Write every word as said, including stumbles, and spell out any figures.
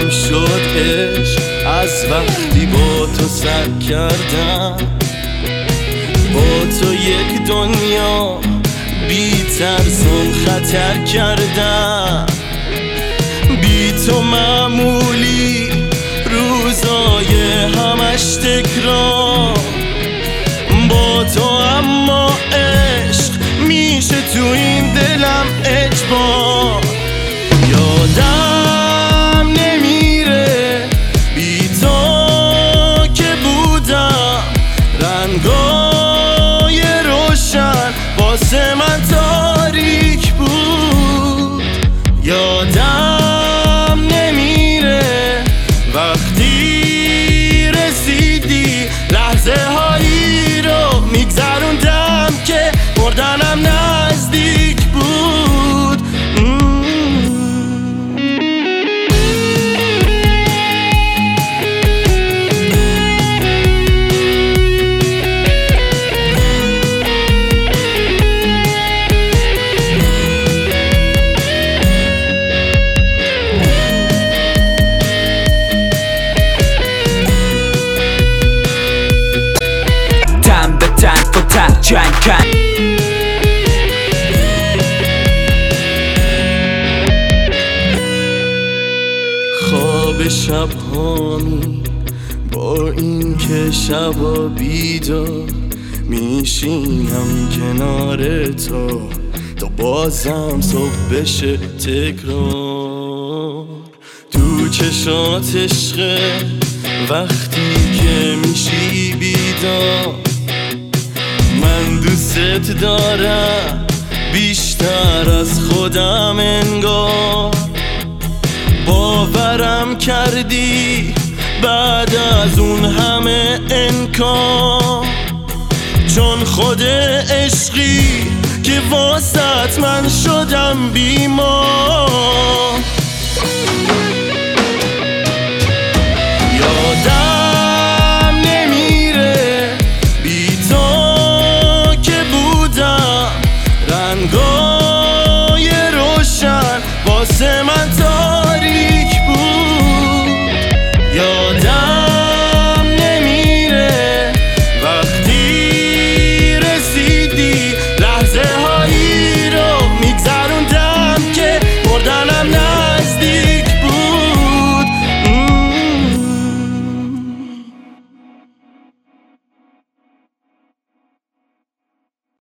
یادم شد عشق از وقتی با تو سر کردم. با تو یک دنیا بی ترسم خطر کردم. بی تو معمولی روزای همش تکرار. با تو اما عشق میشه تو این دلم اجبار. یادم نمیره بی تو که بودم رنگای روشن واسه من تاریک بود. یادم نمیره وقتی رسیدی لحظه هایی رو میگذروندم که مردنم نزدیک بود. جنگ کن خواب شب هامی با این که شبا بیدار میشینم کنار تو تا بازم صبح بشه تکرار. تو چشات عشقه وقتی که میشی بیدار. من دوست دارم بیشتر از خودم انگار. باورم کردی بعد از اون همه انکار. چون خود عشقی که واسط من شدم بیمار.